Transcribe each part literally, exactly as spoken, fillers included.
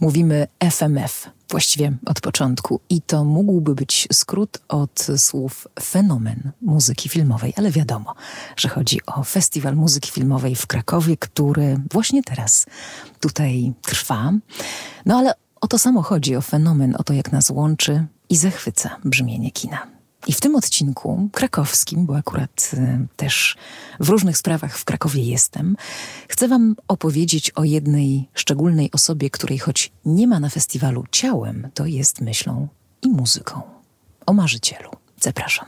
Mówimy F M F, właściwie od początku. I to mógłby być skrót od słów fenomen muzyki filmowej, ale wiadomo, że chodzi o Festiwal Muzyki Filmowej w Krakowie, który właśnie teraz tutaj trwa. No ale o to samo chodzi, o fenomen, o to, jak nas łączy i zachwyca brzmienie kina. I w tym odcinku krakowskim, bo akurat y, też w różnych sprawach w Krakowie jestem, chcę wam opowiedzieć o jednej szczególnej osobie, której choć nie ma na festiwalu ciałem, to jest myślą i muzyką. O marzycielu. Zapraszam.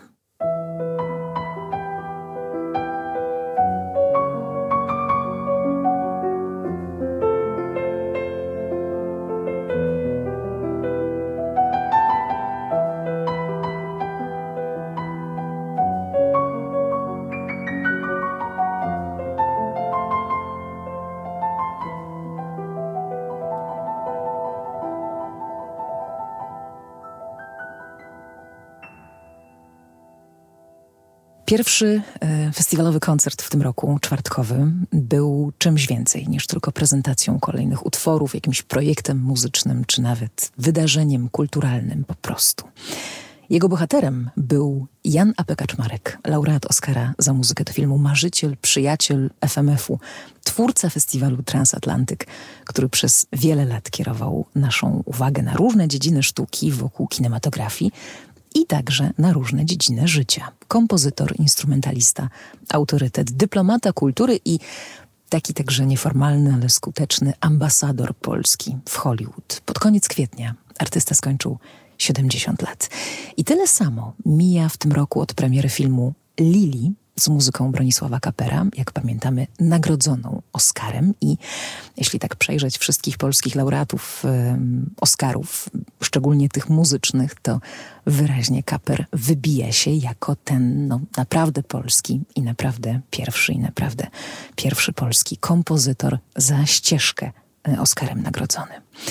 Pierwszy e, festiwalowy koncert w tym roku, czwartkowy, był czymś więcej niż tylko prezentacją kolejnych utworów, jakimś projektem muzycznym, czy nawet wydarzeniem kulturalnym po prostu. Jego bohaterem był Jan A P Kaczmarek, laureat Oscara za muzykę do filmu Marzyciel, przyjaciel F M F-u, twórca festiwalu Transatlantyk, który przez wiele lat kierował naszą uwagę na różne dziedziny sztuki wokół kinematografii, i także na różne dziedziny życia. Kompozytor, instrumentalista, autorytet, dyplomata kultury i taki także nieformalny, ale skuteczny ambasador Polski w Hollywood. Pod koniec kwietnia artysta skończył siedemdziesiąt lat. I tyle samo mija w tym roku od premiery filmu Lili z muzyką Bronisława Kapera, jak pamiętamy, nagrodzoną Oscarem. I jeśli tak przejrzeć wszystkich polskich laureatów um, Oscarów, szczególnie tych muzycznych, to wyraźnie Kaper wybija się jako ten no, naprawdę polski i naprawdę pierwszy i naprawdę pierwszy polski kompozytor za ścieżkę Oscarem nagrodzony.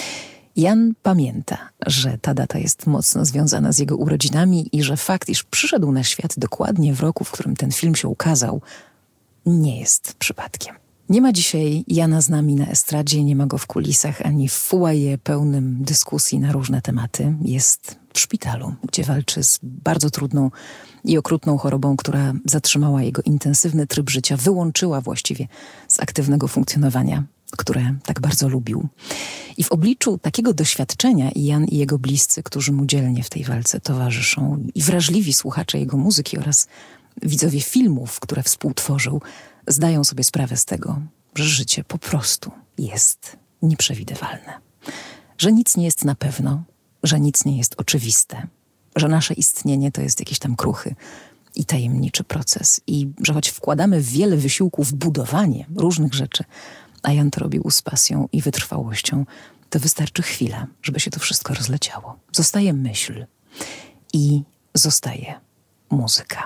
Jan pamięta, że ta data jest mocno związana z jego urodzinami i że fakt, iż przyszedł na świat dokładnie w roku, w którym ten film się ukazał, nie jest przypadkiem. Nie ma dzisiaj Jana z nami na estradzie, nie ma go w kulisach, ani w foyer pełnym dyskusji na różne tematy. Jest w szpitalu, gdzie walczy z bardzo trudną i okrutną chorobą, która zatrzymała jego intensywny tryb życia, wyłączyła właściwie z aktywnego funkcjonowania, które tak bardzo lubił. I w obliczu takiego doświadczenia i Jan i jego bliscy, którzy mu dzielnie w tej walce towarzyszą, i wrażliwi słuchacze jego muzyki oraz widzowie filmów, które współtworzył, zdają sobie sprawę z tego, że życie po prostu jest nieprzewidywalne. Że nic nie jest na pewno, że nic nie jest oczywiste, że nasze istnienie to jest jakiś tam kruchy i tajemniczy proces. I że choć wkładamy wiele wysiłku w budowanie różnych rzeczy, a Jan to robił z pasją i wytrwałością, to wystarczy chwila, żeby się to wszystko rozleciało. Zostaje myśl i zostaje muzyka.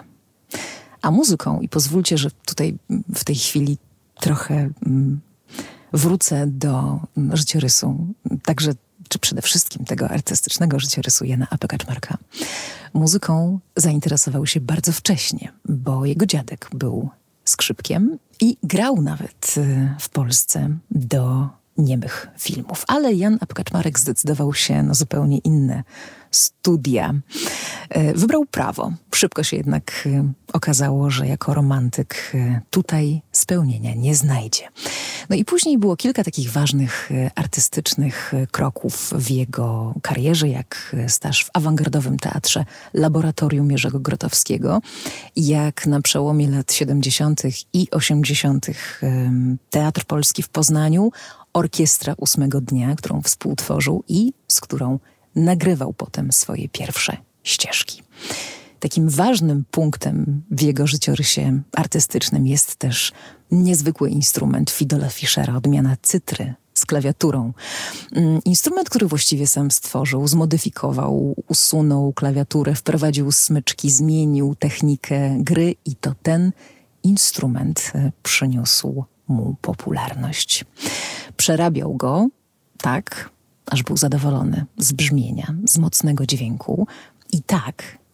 A muzyką, i pozwólcie, że tutaj w tej chwili trochę mm, wrócę do życiorysu, także, czy przede wszystkim tego artystycznego życiorysu Jana A P Kaczmarka. Muzyką zainteresował się bardzo wcześnie, bo jego dziadek był skrzypkiem i grał nawet w Polsce do niemych filmów. Ale Jan A P Kaczmarek zdecydował się na zupełnie inne studia. Wybrał prawo. Szybko się jednak okazało, że jako romantyk tutaj spełnienia nie znajdzie. No i później było kilka takich ważnych artystycznych kroków w jego karierze, jak staż w awangardowym teatrze Laboratorium Jerzego Grotowskiego, jak na przełomie lat siedemdziesiątych i osiemdziesiątych Teatr Polski w Poznaniu, Orkiestra Ósmego Dnia, którą współtworzył i z którą nagrywał potem swoje pierwsze ścieżki. Takim ważnym punktem w jego życiorysie artystycznym jest też niezwykły instrument Fidola Fischera, odmiana cytry z klawiaturą. Instrument, który właściwie sam stworzył, zmodyfikował, usunął klawiaturę, wprowadził smyczki, zmienił technikę gry i to ten instrument przyniósł mu popularność. Przerabiał go tak, aż był zadowolony z brzmienia, z mocnego dźwięku i tak,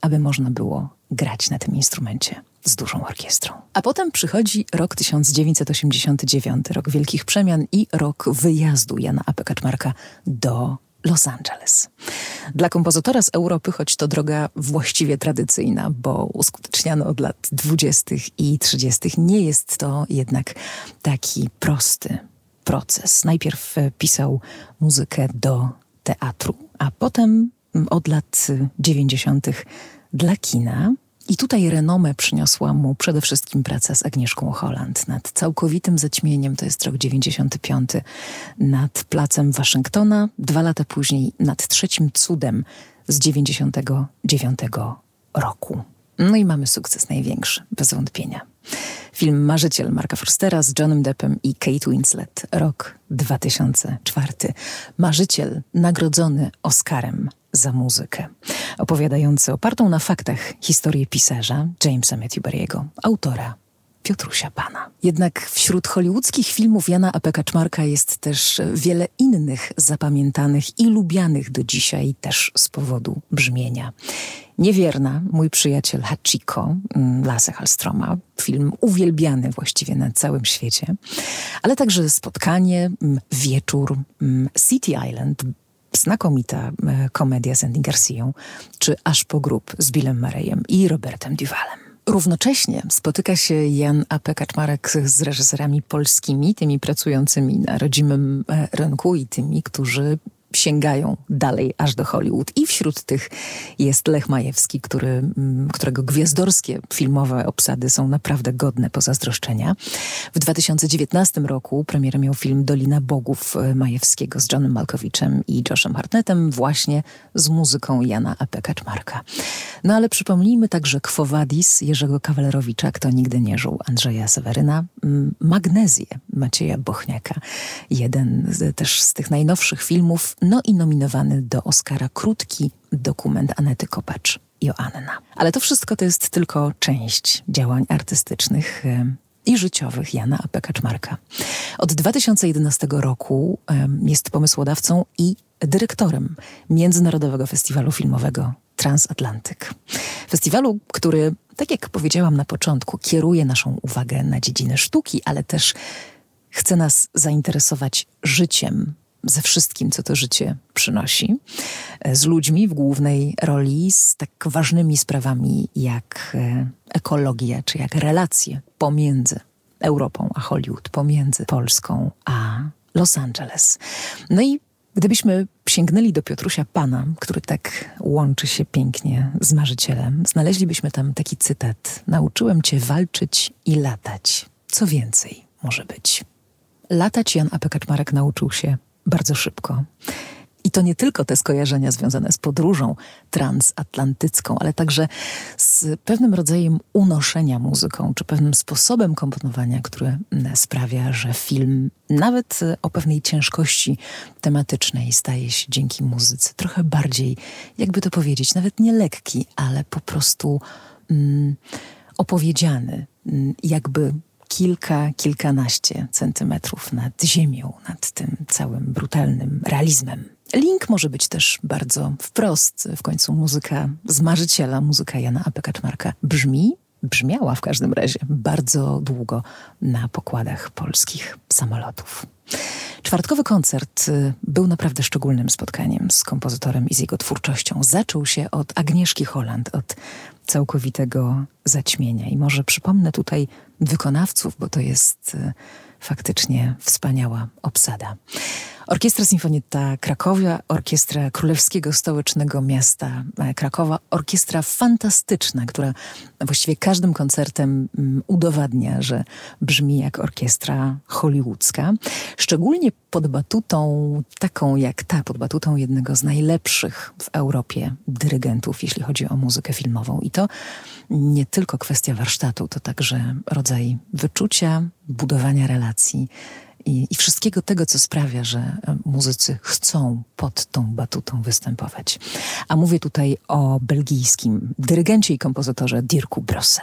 aby można było grać na tym instrumencie z dużą orkiestrą. A potem przychodzi rok tysiąc dziewięćset osiemdziesiąty dziewiąty, rok wielkich przemian i rok wyjazdu Jana A P Kaczmarka do Los Angeles. Dla kompozytora z Europy, choć to droga właściwie tradycyjna, bo uskuteczniana od lat dwudziestych i trzydziestych, nie jest to jednak taki prosty proces. Najpierw pisał muzykę do teatru, a potem od lat dziewięćdziesiątych dla kina. I tutaj renomę przyniosła mu przede wszystkim praca z Agnieszką Holland nad Całkowitym zaćmieniem, to jest rok dziewięćdziesiąty piąty, nad Placem Waszyngtona, dwa lata później nad Trzecim Cudem z dziewięćdziesiątego dziewiątego roku. No i mamy sukces największy, bez wątpienia. Film Marzyciel Marka Forstera z Johnnym Deppem i Kate Winslet, rok dwa tysiące czwarty. Marzyciel nagrodzony Oscarem za muzykę, opowiadający opartą na faktach historię pisarza Jamesa Matthew Barry'ego, autora Piotrusia Pana. Jednak wśród hollywoodzkich filmów Jana A P Kaczmarka jest też wiele innych zapamiętanych i lubianych do dzisiaj też z powodu brzmienia. Niewierna, Mój przyjaciel Hachiko, Lasse Hallströma, film uwielbiany właściwie na całym świecie, ale także Spotkanie, Wieczór, City Island, znakomita komedia z Andy Garcią, czy Aż po grób z Billem Murrayem i Robertem Duvalem. Równocześnie spotyka się Jan A P Kaczmarek z reżyserami polskimi, tymi pracującymi na rodzimym rynku i tymi, którzy sięgają dalej aż do Hollywood. I wśród tych jest Lech Majewski, który, którego gwiazdorskie filmowe obsady są naprawdę godne pozazdroszczenia. W dwa tysiące dziewiętnastym roku premierę miał film Dolina Bogów Majewskiego z Johnem Malkowiczem i Joshem Hartnettem, właśnie z muzyką Jana A P Kaczmarka. No ale przypomnijmy także Quo Vadis Jerzego Kawalerowicza, Kto nigdy nie żył Andrzeja Seweryna, Magnezję Macieja Bochniaka, jeden z, też z tych najnowszych filmów, no i nominowany do Oscara krótki dokument Anety Kopacz, Joanna. Ale to wszystko to jest tylko część działań artystycznych i życiowych Jana A P Kaczmarka. Od dwa tysiące jedenastego roku jest pomysłodawcą i dyrektorem Międzynarodowego Festiwalu Filmowego Transatlantyk. Festiwalu, który, tak jak powiedziałam na początku, kieruje naszą uwagę na dziedzinę sztuki, ale też chce nas zainteresować życiem, ze wszystkim, co to życie przynosi, z ludźmi w głównej roli, z tak ważnymi sprawami jak ekologia, czy jak relacje pomiędzy Europą a Hollywood, pomiędzy Polską a Los Angeles. No i gdybyśmy sięgnęli do Piotrusia Pana, który tak łączy się pięknie z Marzycielem, znaleźlibyśmy tam taki cytat: nauczyłem cię walczyć i latać. Co więcej może być? Latać Jan A P Kaczmarek nauczył się bardzo szybko. I to nie tylko te skojarzenia związane z podróżą transatlantycką, ale także z pewnym rodzajem unoszenia muzyką, czy pewnym sposobem komponowania, który sprawia, że film nawet o pewnej ciężkości tematycznej staje się dzięki muzyce trochę bardziej, jakby to powiedzieć, nawet nie lekki, ale po prostu mm, opowiedziany, jakby kilka, kilkanaście centymetrów nad ziemią, nad tym całym brutalnym realizmem. Link może być też bardzo wprost. W końcu muzyka z Marzyciela, muzyka Jana A P Kaczmarka brzmi, brzmiała w każdym razie bardzo długo na pokładach polskich samolotów. Czwartkowy koncert był naprawdę szczególnym spotkaniem z kompozytorem i z jego twórczością. Zaczął się od Agnieszki Holland, od Całkowitego zaćmienia. I może przypomnę tutaj wykonawców, bo to jest faktycznie wspaniała obsada. Orkiestra Sinfonietta Krakowia, Orkiestra Królewskiego Stołecznego Miasta Krakowa, orkiestra fantastyczna, która właściwie każdym koncertem udowadnia, że brzmi jak orkiestra hollywoodzka. Szczególnie pod batutą, taką jak ta, pod batutą jednego z najlepszych w Europie dyrygentów, jeśli chodzi o muzykę filmową. I to nie tylko kwestia warsztatu, to także rodzaj wyczucia, budowania relacji, I, i wszystkiego tego, co sprawia, że muzycy chcą pod tą batutą występować. A mówię tutaj o belgijskim dyrygencie i kompozytorze Dirku Brosse.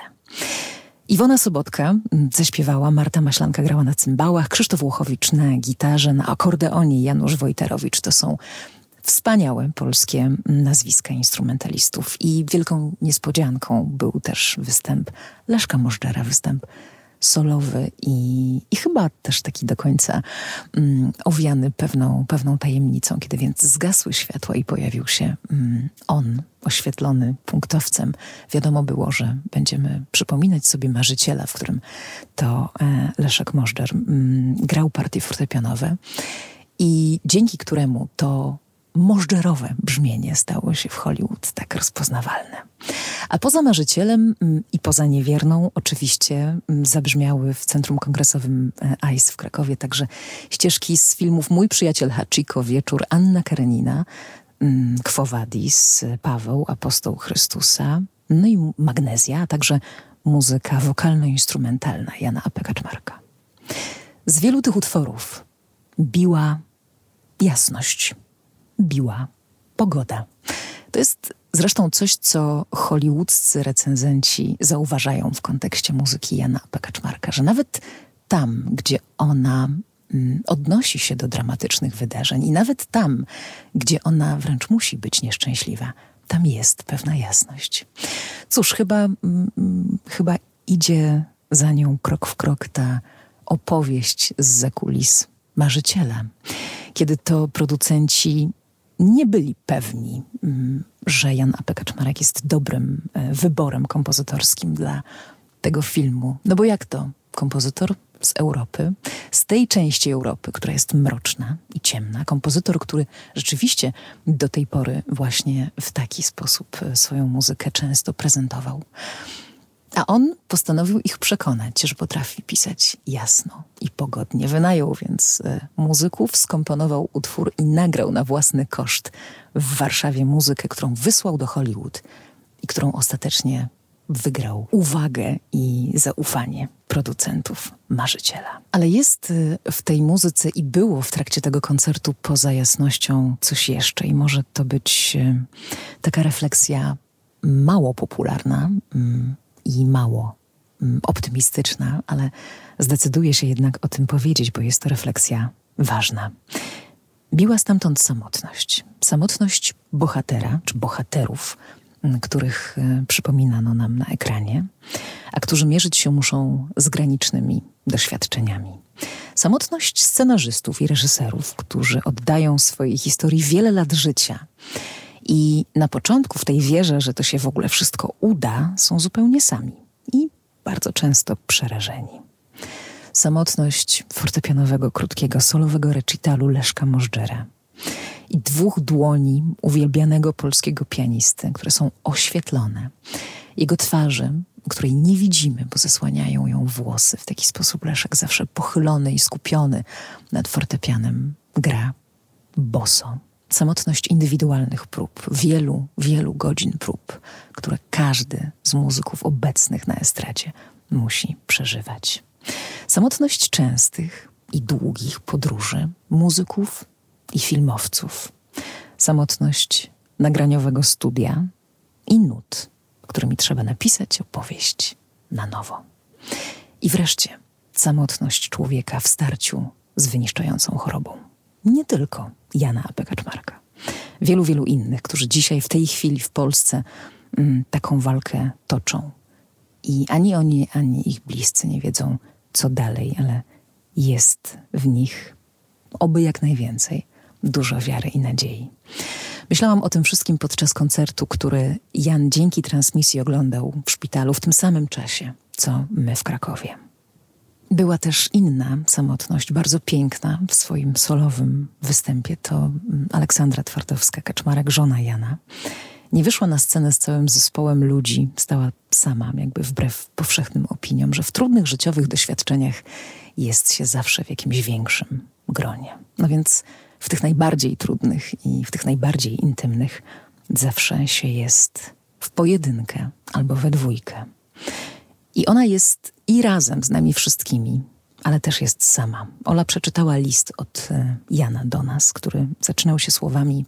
Iwona Sobotka zaśpiewała, Marta Maślanka grała na cymbałach, Krzysztof Łochowicz na gitarze, na akordeonie, Janusz Wojterowicz. To są Wspaniałe polskie nazwiska instrumentalistów i wielką niespodzianką był też występ Leszka Możdżera, występ solowy i, i chyba też taki do końca um, owiany pewną, pewną tajemnicą. Kiedy więc zgasły światła i pojawił się um, on, oświetlony punktowcem, wiadomo było, że będziemy przypominać sobie Marzyciela, w którym to e, Leszek Możdżer um, grał partie fortepianowe i dzięki któremu to możdżerowe brzmienie stało się w Hollywood tak rozpoznawalne. A poza Marzycielem i poza Niewierną oczywiście zabrzmiały w Centrum Kongresowym I C E w Krakowie także ścieżki z filmów Mój przyjaciel Hachiko, Wieczór, Anna Karenina, Quo Vadis, Paweł, Apostoł Chrystusa, no i Magnezja, a także muzyka wokalno-instrumentalna Jana A P. Kaczmarka. Z wielu tych utworów biła jasność, biła pogoda. To jest zresztą coś, co hollywoodzcy recenzenci zauważają w kontekście muzyki Jana A P. Kaczmarka, że nawet tam, gdzie ona mm, odnosi się do dramatycznych wydarzeń i nawet tam, gdzie ona wręcz musi być nieszczęśliwa, tam jest pewna jasność. Cóż, chyba, mm, chyba idzie za nią krok w krok ta opowieść zza kulis Marzyciela, kiedy to producenci nie byli pewni, że Jan A P. Kaczmarek jest dobrym wyborem kompozytorskim dla tego filmu. No bo jak to? Kompozytor z Europy, z tej części Europy, która jest mroczna i ciemna. Kompozytor, który rzeczywiście do tej pory właśnie w taki sposób swoją muzykę często prezentował. A on postanowił ich przekonać, że potrafi pisać jasno i pogodnie. Wynajął więc y, muzyków, skomponował utwór i nagrał na własny koszt w Warszawie muzykę, którą wysłał do Hollywood i którą ostatecznie wygrał uwagę i zaufanie producentów Marzyciela. Ale jest y, w tej muzyce i było w trakcie tego koncertu poza jasnością coś jeszcze i może to być y, taka refleksja mało popularna, y, i mało mm, optymistyczna, ale zdecyduję się jednak o tym powiedzieć, bo jest to refleksja ważna. Biła stamtąd samotność. Samotność bohatera, czy bohaterów, m, których y, przypominano nam na ekranie, a którzy mierzyć się muszą z granicznymi doświadczeniami. Samotność scenarzystów i reżyserów, którzy oddają swojej historii wiele lat życia, i na początku w tej wierze, że to się w ogóle wszystko uda, są zupełnie sami i bardzo często przerażeni. Samotność fortepianowego, krótkiego, solowego recitalu Leszka Możdżera i dwóch dłoni uwielbianego polskiego pianisty, które są oświetlone. Jego twarzy, której nie widzimy, bo zasłaniają ją włosy. W taki sposób Leszek, zawsze pochylony i skupiony nad fortepianem, gra boso. Samotność indywidualnych prób, wielu, wielu godzin prób, które każdy z muzyków obecnych na estradzie musi przeżywać. Samotność częstych i długich podróży muzyków i filmowców. Samotność nagraniowego studia i nut, którymi trzeba napisać opowieść na nowo. I wreszcie samotność człowieka w starciu z wyniszczającą chorobą. Nie tylko Jana A P. Kaczmarka. Wielu, wielu innych, którzy dzisiaj w tej chwili w Polsce mm, taką walkę toczą. I ani oni, ani ich bliscy nie wiedzą, co dalej, ale jest w nich, oby jak najwięcej, dużo wiary i nadziei. Myślałam o tym wszystkim podczas koncertu, który Jan dzięki transmisji oglądał w szpitalu w tym samym czasie, co my w Krakowie. Była też inna samotność, bardzo piękna w swoim solowym występie. To Aleksandra Twardowska-Kaczmarek, żona Jana. Nie wyszła na scenę z całym zespołem ludzi, stała sama, jakby wbrew powszechnym opiniom, że w trudnych życiowych doświadczeniach jest się zawsze w jakimś większym gronie. No więc w tych najbardziej trudnych i w tych najbardziej intymnych zawsze się jest w pojedynkę albo we dwójkę. I ona jest i razem z nami wszystkimi, ale też jest sama. Ola przeczytała list od Jana do nas, który zaczynał się słowami,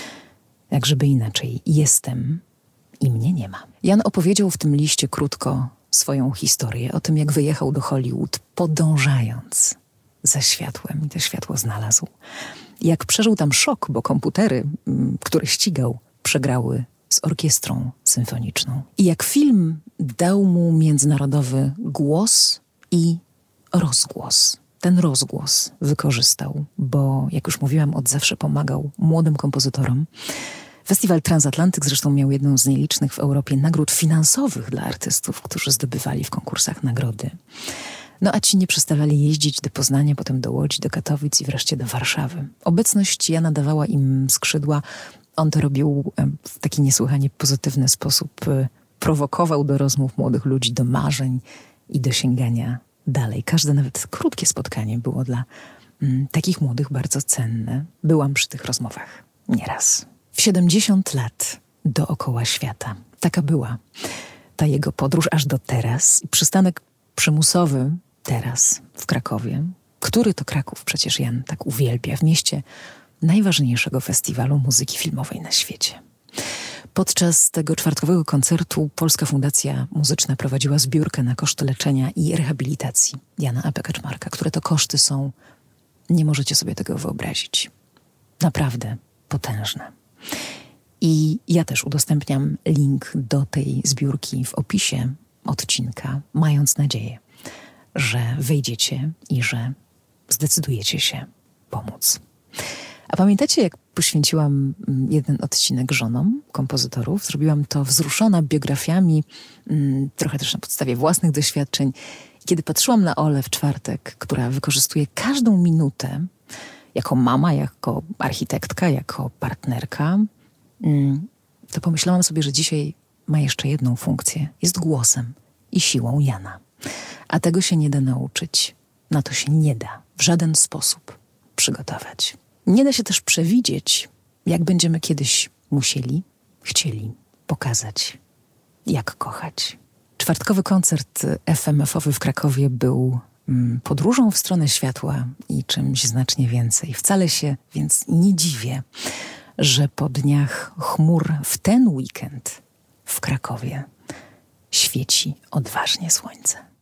jak żeby inaczej, jestem i mnie nie ma. Jan opowiedział w tym liście krótko swoją historię o tym, jak wyjechał do Hollywood, podążając za światłem i to światło znalazł. Jak przeżył tam szok, bo komputery, które ścigał, przegrały z orkiestrą symfoniczną. I jak film dał mu międzynarodowy głos i rozgłos. Ten rozgłos wykorzystał, bo jak już mówiłam, od zawsze pomagał młodym kompozytorom. Festiwal Transatlantyk zresztą miał jedną z nielicznych w Europie nagród finansowych dla artystów, którzy zdobywali w konkursach nagrody. No a ci nie przestawali jeździć do Poznania, potem do Łodzi, do Katowic i wreszcie do Warszawy. Obecność Jana dawała im skrzydła. On to robił w taki niesłychanie pozytywny sposób. Prowokował do rozmów młodych ludzi, do marzeń i do sięgania dalej. Każde nawet krótkie spotkanie było dla mm, takich młodych bardzo cenne. Byłam przy tych rozmowach nieraz. W siedemdziesiąt lat dookoła świata. Taka była ta jego podróż aż do teraz. I przystanek przymusowy teraz w Krakowie. Który to Kraków przecież Jan tak uwielbia, w mieście najważniejszego festiwalu muzyki filmowej na świecie. Podczas tego czwartkowego koncertu Polska Fundacja Muzyczna prowadziła zbiórkę na koszty leczenia i rehabilitacji Jana A P. Kaczmarka, które to koszty są, nie możecie sobie tego wyobrazić, naprawdę potężne. I ja też udostępniam link do tej zbiórki w opisie odcinka, mając nadzieję, że wyjdziecie i że zdecydujecie się pomóc. A pamiętacie, jak poświęciłam jeden odcinek żonom kompozytorów? Zrobiłam to wzruszona biografiami, trochę też na podstawie własnych doświadczeń. Kiedy patrzyłam na Olę w czwartek, która wykorzystuje każdą minutę jako mama, jako architektka, jako partnerka, to pomyślałam sobie, że dzisiaj ma jeszcze jedną funkcję. Jest głosem i siłą Jana. A tego się nie da nauczyć. Na to się nie da w żaden sposób przygotować. Nie da się też przewidzieć, jak będziemy kiedyś musieli, chcieli pokazać, jak kochać. Czwartkowy koncert F M F-owy w Krakowie był mm, podróżą w stronę światła i czymś znacznie więcej. Wcale się więc nie dziwię, że po dniach chmur w ten weekend w Krakowie świeci odważnie słońce.